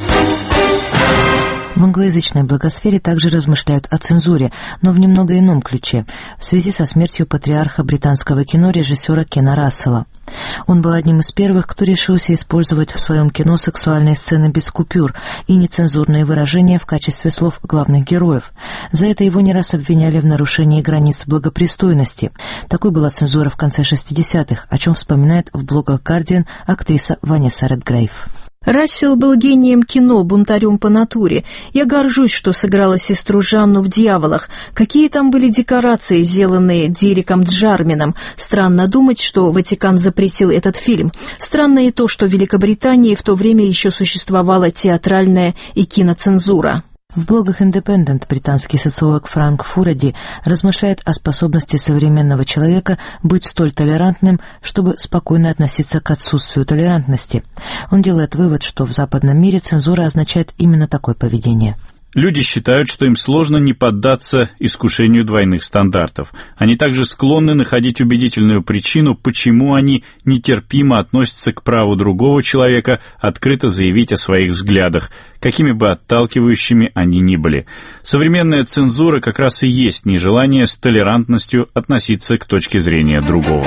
В англоязычной блогосфере также размышляют о цензуре, но в немного ином ключе, в связи со смертью патриарха британского кино режиссера Кена Рассела. Он был одним из первых, кто решился использовать в своем кино сексуальные сцены без купюр и нецензурные выражения в качестве слов главных героев. За это его не раз обвиняли в нарушении границ благопристойности. Такой была цензура в конце шестидесятых, о чем вспоминает в блогах «Гардиан» актриса Ванесса Редгрейв. Рассел был гением кино, бунтарем по натуре. Я горжусь, что сыграла сестру Жанну в «Дьяволах». Какие там были декорации, сделанные Дереком Джармином. Странно думать, что Ватикан запретил этот фильм. Странно и то, что в Великобритании в то время еще существовала театральная и киноцензура. В блогах «Индепендент» британский социолог Франк Фуради размышляет о способности современного человека быть столь толерантным, чтобы спокойно относиться к отсутствию толерантности. Он делает вывод, что в западном мире цензура означает именно такое поведение. Люди считают, что им сложно не поддаться искушению двойных стандартов. Они также склонны находить убедительную причину, почему они нетерпимо относятся к праву другого человека открыто заявить о своих взглядах, какими бы отталкивающими они ни были. Современная цензура как раз и есть нежелание с толерантностью относиться к точке зрения другого.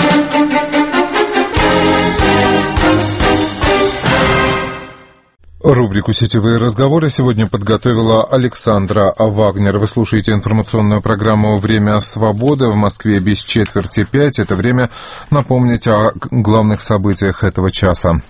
Рубрику «Сетевые разговоры» сегодня подготовила Александра Вагнер. Вы слушаете информационную программу «Время свободы». В Москве без четверти пять. Это время напомнить о главных событиях этого часа.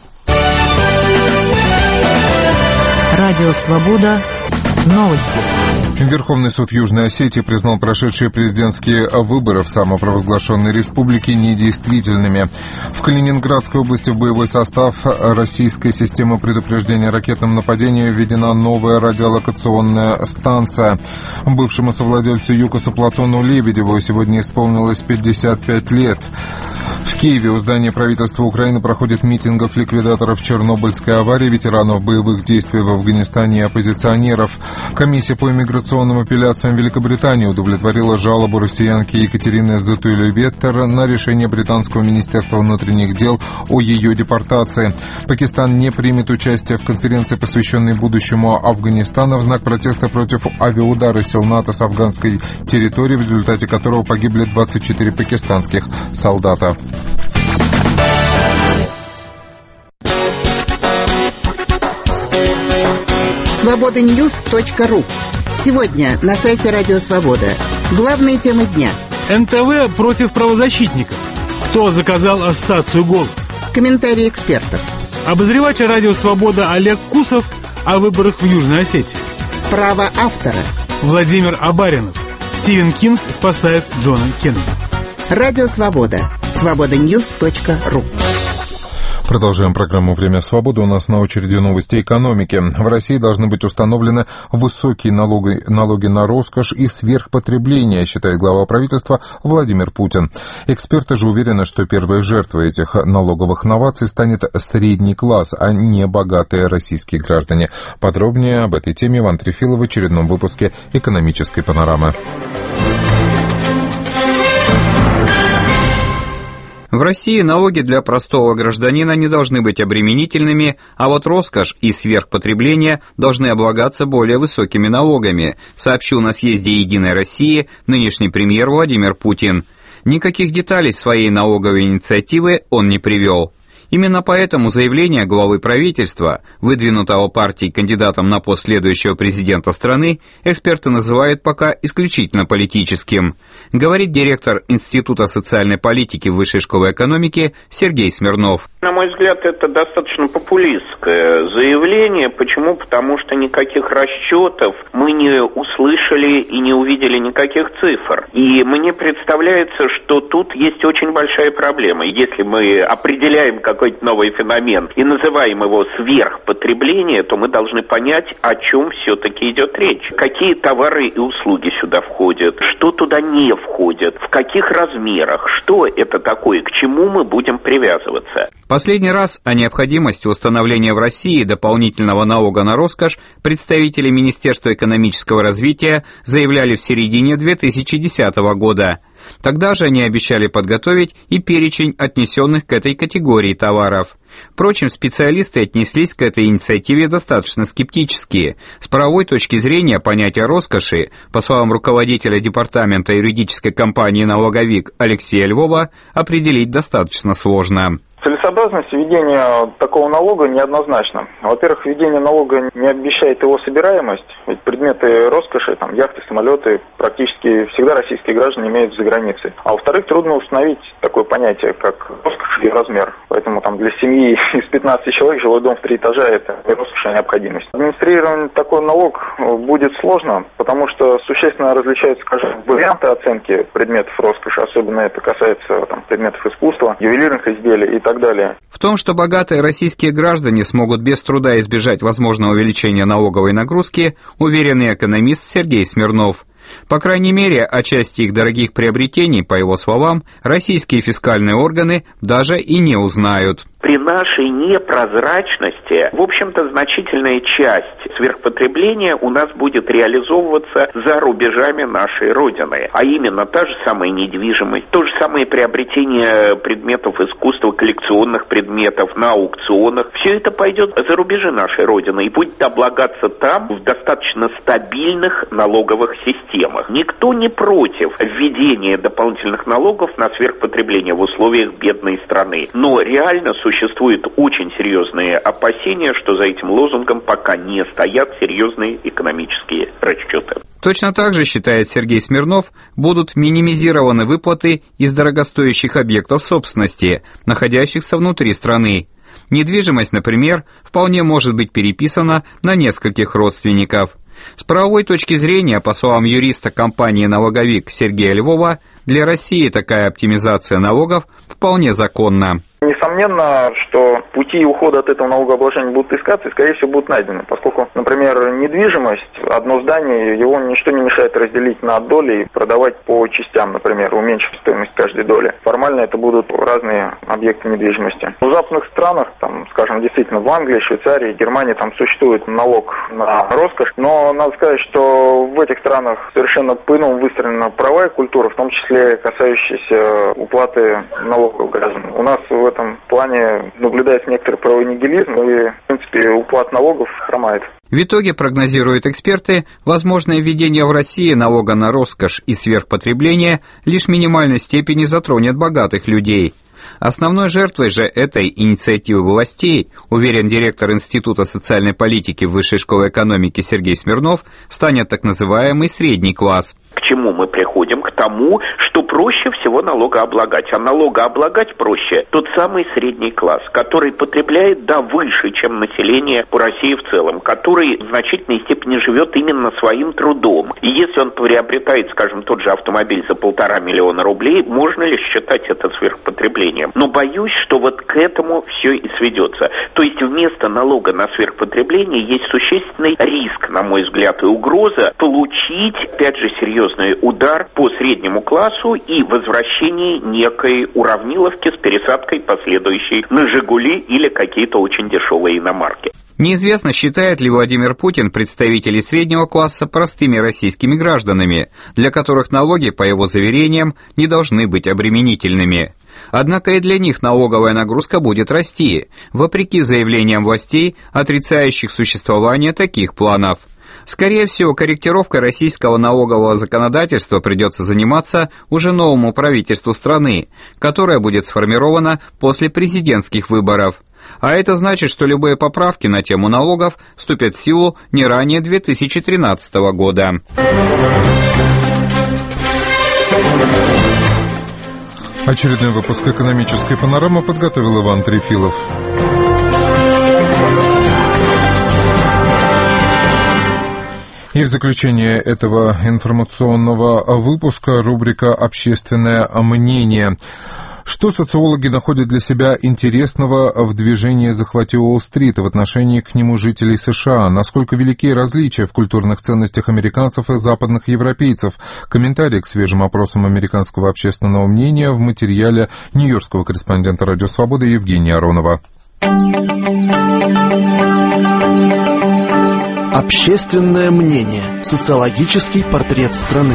Радио «Свобода». Новости. Верховный суд Южной Осетии признал прошедшие президентские выборы в самопровозглашенной республике недействительными. В Калининградской области в боевой состав российской системы предупреждения ракетным нападением введена новая радиолокационная станция. Бывшему совладельцу ЮКОСа Платону Лебедеву сегодня исполнилось пятьдесят пять лет. В Киеве у здания правительства Украины проходит митингов ликвидаторов Чернобыльской аварии, ветеранов боевых действий в Афганистане и оппозиционеров. Комиссия по иммиграционным апелляциям Великобритании удовлетворила жалобу россиянки Екатерины Затуйлеветтер на решение британского министерства внутренних дел о ее депортации. Пакистан не примет участие в конференции, посвященной будущему Афганистана, в знак протеста против авиаудара сил НАТО с афганской территории, в результате которого погибли двадцать четыре пакистанских солдата. свобода ньюс точка ру. Сегодня на сайте Радио Свобода. Главные темы дня. эн тэ вэ против правозащитников. Кто заказал ассоциацию «Голос»? Комментарии экспертов. Обозреватель Радио Свобода Олег Кусов о выборах в Южной Осетии. Право автора. Владимир Абаринов. Стивен Кинг спасает Джона Кеннеди. Радио Свобода. свобода ньюс точка ру. Продолжаем программу «Время свободы». У нас на очереди новости экономики. В России должны быть установлены высокие налоги, налоги на роскошь и сверхпотребление, считает глава правительства Владимир Путин. Эксперты же уверены, что первой жертвой этих налоговых новаций станет средний класс, а не богатые российские граждане. Подробнее об этой теме Иван Трефилов в очередном выпуске «Экономической панорамы». В России налоги для простого гражданина не должны быть обременительными, а вот роскошь и сверхпотребление должны облагаться более высокими налогами, сообщил на съезде «Единой России» нынешний премьер Владимир Путин. Никаких деталей своей налоговой инициативы он не привел. Именно поэтому заявление главы правительства, выдвинутого партией кандидатом на пост следующего президента страны, эксперты называют пока исключительно политическим, говорит директор Института социальной политики Высшей школы экономики Сергей Смирнов. На мой взгляд, это достаточно популистское заявление. Почему? Потому что никаких расчетов мы не услышали и не увидели никаких цифр. И мне представляется, что тут есть очень большая проблема. Если мы определяем какой-то новый феномен и называем его сверхпотребление, то мы должны понять, о чем все-таки идет речь. Какие товары и услуги сюда входят, что туда не входит, в каких размерах, что это такое, к чему мы будем привязываться. Последний раз о необходимости установления в России дополнительного налога на роскошь представители Министерства экономического развития заявляли в середине две тысячи десятого года. Тогда же они обещали подготовить и перечень отнесенных к этой категории товаров. Впрочем, специалисты отнеслись к этой инициативе достаточно скептически. С правовой точки зрения понятие роскоши, по словам руководителя департамента юридической компании «Налоговик» Алексея Львова, определить достаточно сложно. Целесообразность введения такого налога неоднозначна. Во-первых, введение налога не обещает его собираемость, ведь предметы роскоши, там, яхты, самолеты, практически всегда российские граждане имеют за границей. А во-вторых, трудно установить такое понятие, как роскошь и размер. Поэтому там для семьи из пятнадцати человек жилой дом в три этажа – это роскошь и необходимость. Администрирование такой налог будет сложно, потому что существенно различаются, скажем, варианты оценки предметов роскоши, особенно это касается там, предметов искусства, ювелирных изделий и так далее. В том, что богатые российские граждане смогут без труда избежать возможного увеличения налоговой нагрузки, уверенный экономист Сергей Смирнов. По крайней мере, о части их дорогих приобретений, по его словам, российские фискальные органы даже и не узнают. При нашей непрозрачности, в общем-то, значительная часть сверхпотребления у нас будет реализовываться за рубежами нашей Родины. А именно та же самая недвижимость, то же самое приобретение предметов искусства, коллекционных предметов на аукционах. Все это пойдет за рубежи нашей Родины и будет облагаться там в достаточно стабильных налоговых системах. Никто не против введения дополнительных налогов на сверхпотребление в условиях бедной страны. Но реально существует Существуют очень серьезные опасения, что за этим лозунгом пока не стоят серьезные экономические расчеты. Точно так же, считает Сергей Смирнов, будут минимизированы выплаты из дорогостоящих объектов собственности, находящихся внутри страны. Недвижимость, например, вполне может быть переписана на нескольких родственников. С правовой точки зрения, по словам юриста компании «Налоговик» Сергея Львова, для России такая оптимизация налогов вполне законна. Несомненно, что пути ухода от этого налогообложения будут искаться и, скорее всего, будут найдены, поскольку, например, недвижимость, одно здание, его ничто не мешает разделить на доли и продавать по частям, например, уменьшив стоимость каждой доли. Формально это будут разные объекты недвижимости. В западных странах, там, скажем, действительно, в Англии, Швейцарии, Германии, там существует налог на роскошь, но надо сказать, что в этих странах совершенно по-иному выстроена правовая культура, в том числе касающаяся уплаты налогов граждан. У нас в В этом плане наблюдается некоторый правовой нигилизм, и, в принципе, уплат налогов хромает. В итоге, прогнозируют эксперты, возможное введение в России налога на роскошь и сверхпотребление лишь в минимальной степени затронет богатых людей. Основной жертвой же этой инициативы властей, уверен директор Института социальной политики Высшей школы экономики Сергей Смирнов, станет так называемый средний класс. К чему мы приходим? К тому, что проще всего налогооблагать. А налогооблагать проще тот самый средний класс, который потребляет да выше, чем население по России в целом, который в значительной степени живет именно своим трудом. И если он приобретает, скажем, тот же автомобиль за полтора миллиона рублей, можно ли считать это сверхпотреблением? Но боюсь, что вот к этому все и сведется. То есть вместо налога на сверхпотребление есть существенный риск, на мой взгляд, и угроза получить, опять же, серьезный удар по среднему классу и возвращение некой уравниловки с пересадкой последующей на «Жигули» или какие-то очень дешевые иномарки. Неизвестно, считает ли Владимир Путин представителей среднего класса простыми российскими гражданами, для которых налоги, по его заверениям, не должны быть обременительными. Однако и для них налоговая нагрузка будет расти, вопреки заявлениям властей, отрицающих существование таких планов. Скорее всего, корректировкой российского налогового законодательства придется заниматься уже новому правительству страны, которое будет сформировано после президентских выборов. А это значит, что любые поправки на тему налогов вступят в силу не ранее две тысячи тринадцатого года. Очередной выпуск «Экономической панорамы» подготовил Иван Трефилов. И в заключение этого информационного выпуска рубрика «Общественное мнение». Что социологи находят для себя интересного в движении «Захвати Уолл-стрит» и в отношении к нему жителей США? Насколько велики различия в культурных ценностях американцев и западных европейцев? Комментарии к свежим опросам американского общественного мнения в материале нью-йоркского корреспондента «Радио Свобода» Евгения Аронова. Общественное мнение. Социологический портрет страны.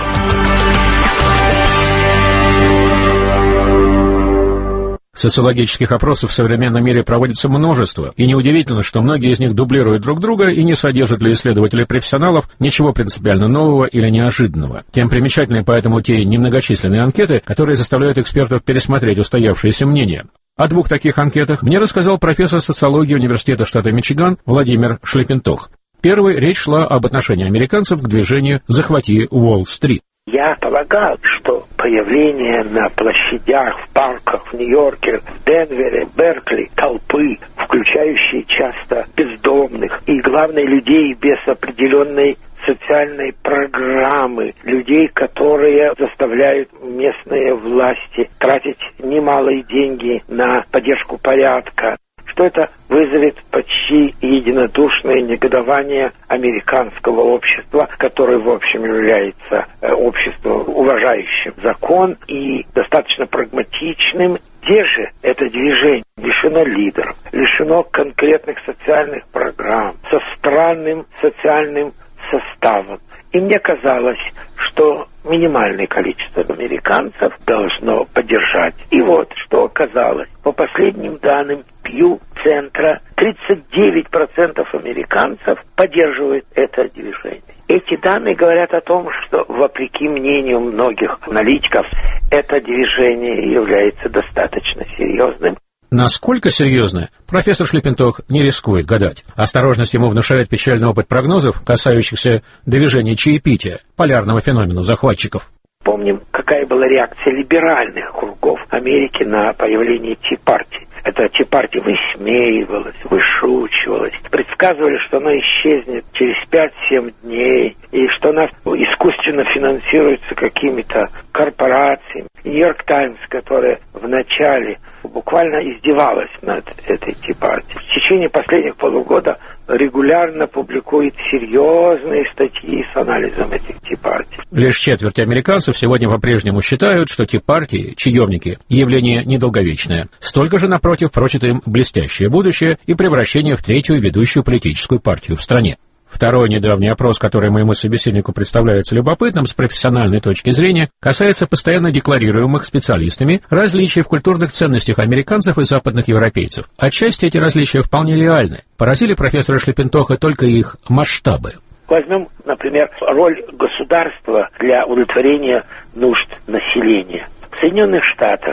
Социологических опросов в современном мире проводится множество, и неудивительно, что многие из них дублируют друг друга и не содержат для исследователей-профессионалов ничего принципиально нового или неожиданного. Тем примечательнее поэтому те немногочисленные анкеты, которые заставляют экспертов пересмотреть устоявшиеся мнения. О двух таких анкетах мне рассказал профессор социологии Университета штата Мичиган Владимир Шлепентох. Первой речь шла об отношении американцев к движению «Захвати Уолл-стрит». Я полагал, что появление на площадях, в парках в Нью-Йорке, в Денвере, Беркли толпы, включающие часто бездомных и, главное, людей без определенной социальной программы, людей, которые заставляют местные власти тратить немалые деньги на поддержку порядка, что это вызовет почти единодушное негодование американского общества, которое, в общем, является э, обществом, уважающим закон и достаточно прагматичным. Где же это движение лишено лидеров, лишено конкретных социальных программ, со странным социальным составом? И мне казалось, что минимальное количество американцев должно поддержать. И вот что оказалось. По последним данным Пью-центра, тридцать девять процентов американцев поддерживают это движение. Эти данные говорят о том, что, вопреки мнению многих аналитиков, это движение является достаточно серьезным. Насколько серьезно, профессор Шлепентох не рискует гадать. Осторожность ему внушает печальный опыт прогнозов, касающихся движения чаепития, полярного феномена захватчиков. Помним, какая была реакция либеральных кругов Америки на появление Ти-партии. Эта Ти-партия высмеивалась, вышучивалась, предсказывали, что она исчезнет через пять-семь дней, и что она искусственно финансируется какими-то корпорациями. Нью-Йорк Таймс, которая вначале буквально издевалась над этой Ти-партией, в течение последних полугода регулярно публикует серьезные статьи с анализом этих Ти-партий. Лишь четверть американцев сегодня по-прежнему считают, что Ти-партии, чаевники, явление недолговечное. Столько же, напротив, прочит им блестящее будущее и превращение в третью ведущую политическую партию в стране. Второй недавний опрос, который моему собеседнику представляется любопытным с профессиональной точки зрения, касается постоянно декларируемых специалистами различий в культурных ценностях американцев и западных европейцев. Отчасти эти различия вполне реальны. Поразили профессора Шлепентоха только их масштабы. Возьмем, например, роль государства для удовлетворения нужд населения. В Соединенных Штатах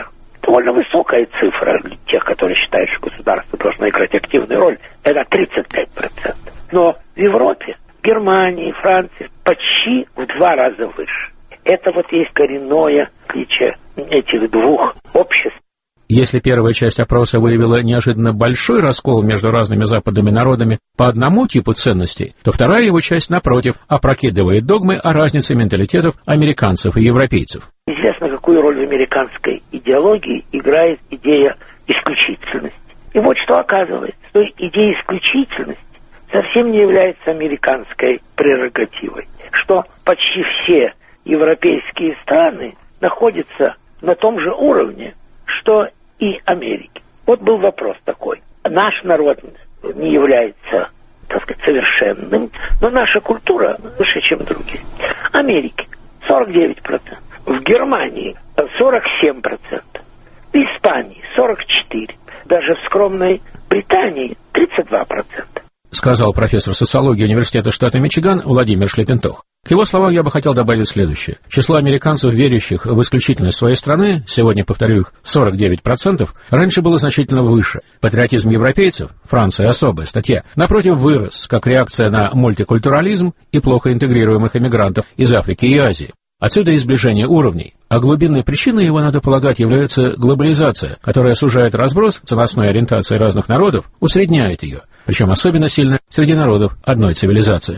довольно высокая цифра для тех, которые считают, что государство должно играть активную роль. Это тридцать пять процентов. Но в Европе, Германии, Франции почти в два раза выше. Это вот есть коренное отличие этих двух обществ. Если первая часть опроса выявила неожиданно большой раскол между разными западными народами по одному типу ценностей, то вторая его часть, напротив, опрокидывает догмы о разнице менталитетов американцев и европейцев. Известно, какую роль в американской идеологии играет идея исключительности. И вот что оказывается, что идея исключительности совсем не является американской прерогативой, что почти все европейские страны находятся на том же уровне, что и Америки. Вот был вопрос такой. Наш народ не является, так сказать, совершенным, но наша культура выше, чем другие. Америки сорок девять процентов, в Германии сорок семь процентов, в Испании сорок четыре процента, даже в скромной Британии тридцать два процента. Сказал профессор социологии Университета штата Мичиган Владимир Шлиттентох. К его словам я бы хотел добавить следующее. Число американцев, верящих в исключительность своей страны, сегодня, повторю их, сорок девять процентов, раньше было значительно выше. Патриотизм европейцев, Франция особая статья, напротив, вырос, как реакция на мультикультурализм и плохо интегрируемых эмигрантов из Африки и Азии. Отсюда и сближение уровней. А глубинной причиной его, надо полагать, является глобализация, которая сужает разброс ценностной ориентации разных народов, усредняет ее, причем особенно сильно среди народов одной цивилизации.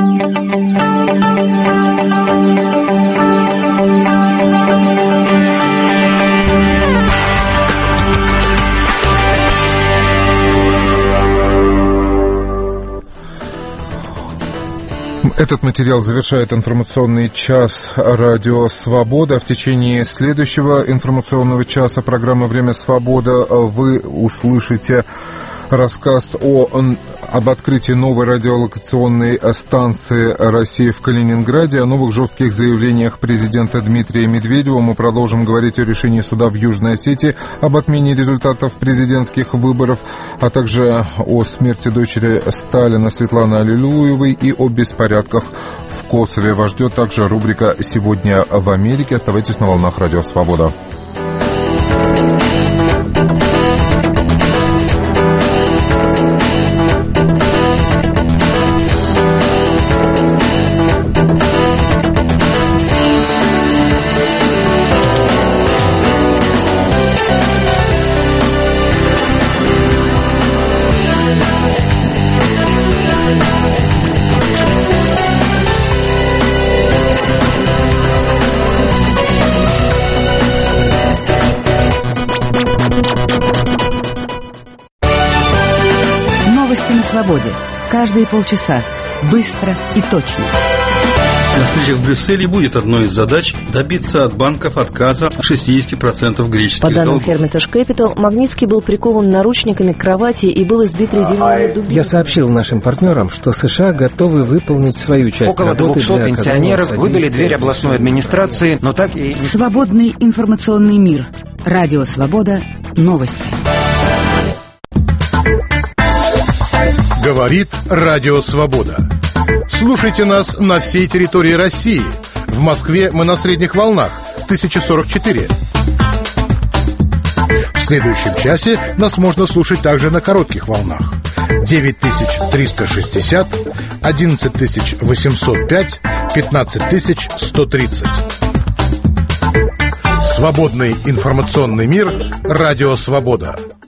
Этот материал завершает информационный час радио «Свобода». В течение следующего информационного часа программы «Время свобода» вы услышите рассказ о, об открытии новой радиолокационной станции России в Калининграде, о новых жестких заявлениях президента Дмитрия Медведева. Мы продолжим говорить о решении суда в Южной Осетии, об отмене результатов президентских выборов, а также о смерти дочери Сталина Светланы Аллилуевой и о беспорядках в Косове. Вас ждет также рубрика «Сегодня в Америке». Оставайтесь на волнах радио «Свобода». Свободе. Каждые полчаса. Быстро и точно. На встречах в Брюсселе будет одной из задач добиться от банков отказа шестьдесят процентов греческих долгов. По данным долгов. Hermitage Capital, Магнитский был прикован наручниками к кровати и был избит резиновыми дубинками. Я сообщил нашим партнерам, что США готовы выполнить свою часть Около работы. двухсот пенсионеров выбили дверь областной администрации, но так и... Свободный информационный мир. Радио «Свобода». Новости. Говорит Радио Свобода. Слушайте нас на всей территории России. В Москве мы на средних волнах тысяча сорок четыре. В следующем часе нас можно слушать также на коротких волнах. девять тысяч триста шестьдесят, одиннадцать тысяч восемьсот пять, пятнадцать тысяч сто тридцать. Свободный информационный мир. Радио Свобода.